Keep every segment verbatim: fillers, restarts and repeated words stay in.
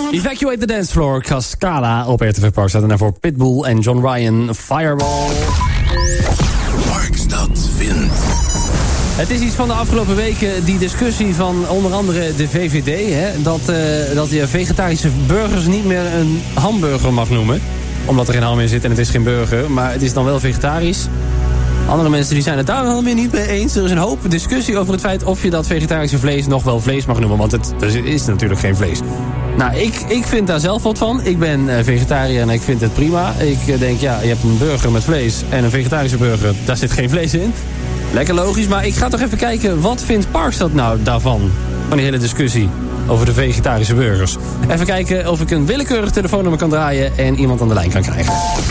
Evacuate the Dance Floor, Cascada op R T V Park staat. En daarvoor Pitbull en John Ryan, Firewall. Parkstad vindt. Het is iets van de afgelopen weken, die discussie van onder andere de V V D... Hè, dat, uh, dat je vegetarische burgers niet meer een hamburger mag noemen. Omdat er geen ham in zit en het is geen burger, maar het is dan wel vegetarisch. Andere mensen die zijn het daar wel weer niet mee eens. Er is een hoop discussie over het feit of je dat vegetarische vlees nog wel vlees mag noemen. Want het is natuurlijk geen vlees. Nou, ik, ik vind daar zelf wat van. Ik ben uh, vegetariër en ik vind het prima. Ik uh, denk, ja, je hebt een burger met vlees en een vegetarische burger. Daar zit geen vlees in. Lekker logisch, maar ik ga toch even kijken, wat vindt Parkstad nou daarvan? Van die hele discussie over de vegetarische burgers. Even kijken of ik een willekeurig telefoonnummer kan draaien en iemand aan de lijn kan krijgen.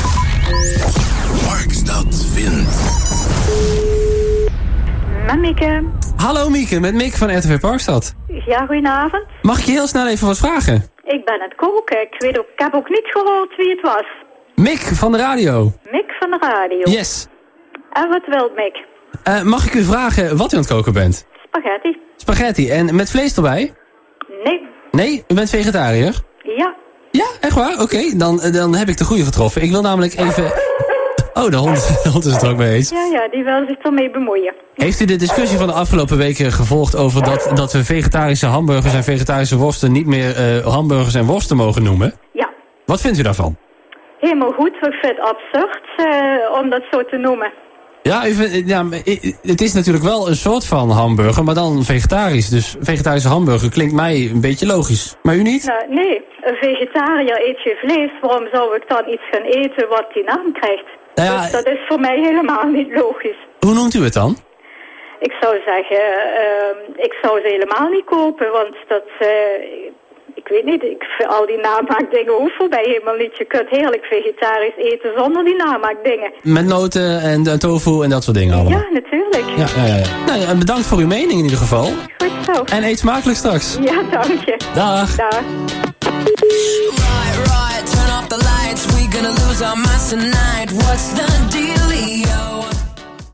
Parkstad vindt. Met Mieke. Hallo Mieke, met Mick van R T V Parkstad. Ja, goedenavond. Mag ik je heel snel even wat vragen? Ik ben het koken. Ik, weet ook, ik heb ook niet gehoord wie het was. Mick van de radio. Mick van de radio. Yes. En wat wilt Mick? Uh, mag ik u vragen wat u aan het koken bent? Spaghetti. Spaghetti. En met vlees erbij? Nee. Nee? U bent vegetariër? Ja. Ja, echt waar? Oké, okay, dan, dan heb ik de goede getroffen. Ik wil namelijk even... Oh, de hond, de hond is het er ook mee eens. Ja, ja, die wil zich ermee bemoeien. Heeft u de discussie van de afgelopen weken gevolgd over dat, dat we vegetarische hamburgers en vegetarische worsten niet meer uh, hamburgers en worsten mogen noemen? Ja. Wat vindt u daarvan? Helemaal goed. Ik vind het absurd uh, om dat zo te noemen. Ja, u vindt, ja, het is natuurlijk wel een soort van hamburger, maar dan vegetarisch. Dus vegetarische hamburger klinkt mij een beetje logisch. Maar u niet? Nou, nee, een vegetariër eet je vlees. Waarom zou ik dan iets gaan eten wat die naam krijgt? Nou ja, dus dat is voor mij helemaal niet logisch. Hoe noemt u het dan? Ik zou zeggen, uh, ik zou ze helemaal niet kopen, want dat... Uh, Ik weet niet, ik, al die namaakdingen hoeven voor mij helemaal niet. Je kunt heerlijk vegetarisch eten zonder die namaakdingen. Met noten en, en tofu en dat soort dingen allemaal. Ja, natuurlijk. Ja, ja, ja. Nou, ja, bedankt voor uw mening in ieder geval. Goed zo. En eet smakelijk straks. Ja, dank je. Dag. Dag. Right, right, turn off the lights. We gonna lose our minds tonight. What's the deal?